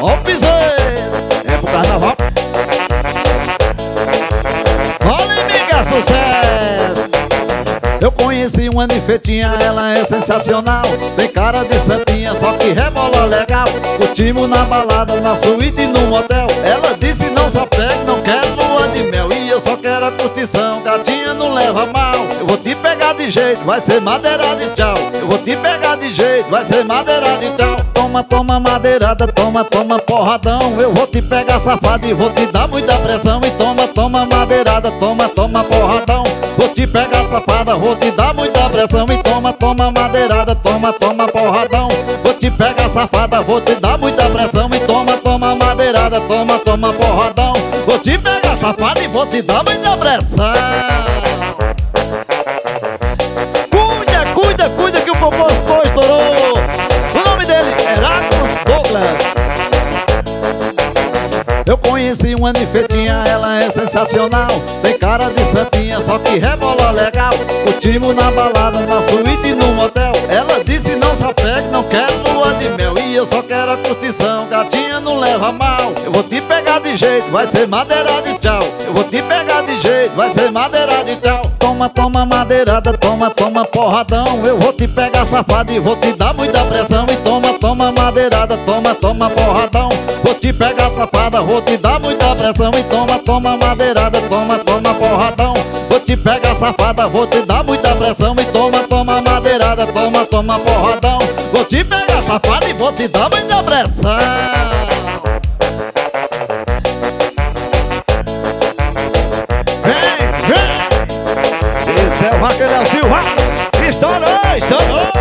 Ó o piseiro, é pro carnaval. Olha, amiga, sucesso. Eu conheci uma nifetinha, ela é sensacional. Tem cara de santinha, só que rebola legal. Curtimos na balada, na suíte e no motel. Ela disse não só pega, não quer lua de mel. E eu só quero a curtição, gatinha não leva mal. Eu vou te pegar de jeito, vai ser madeirada e tchau. Eu vou te pegar de jeito, vai ser madeirada e tchau. Toma, toma madeirada, toma, toma porradão. Eu vou te pegar safado e vou te dar muita pressão. E toma, toma madeirada, toma, toma porradão. Vou te pegar safada, vou te dar muita pressão. E toma, toma madeirada, toma, toma porradão. Vou te pegar safada, vou te dar muita pressão. E toma, toma madeirada, toma, toma porradão. Vou te pegar safada e vou te dar muita pressão. Cuida, cuida, cuida que o compositor estourou. O nome dele é Heracles Douglas. Eu conheci uma nifetinha, ela é sensacional. Tem cara de santinha, só que rebola legal. Curtimos na balada, na suíte e no motel. Ela disse não só pega, não quer lua de mel. E eu só quero a curtição, gatinha não leva mal. Eu vou te pegar de jeito, vai ser madeirada e tchau. Eu vou te pegar de jeito, vai ser madeirada e tchau. Toma, toma madeirada, toma, toma porradão. Eu vou te pegar safado e vou te dar muita pressão. E toma, toma madeirada, toma, toma porradão. Vou te pegar safada, vou te dar muita pressão. E toma, toma madeirada, toma, toma porradão. Vou te pegar safada, vou te dar muita pressão. E toma, toma madeirada, toma, toma porradão. Vou te pegar safada e vou te dar muita pressão. Esse é o Vaqueirão Silva. Estourou, estourou.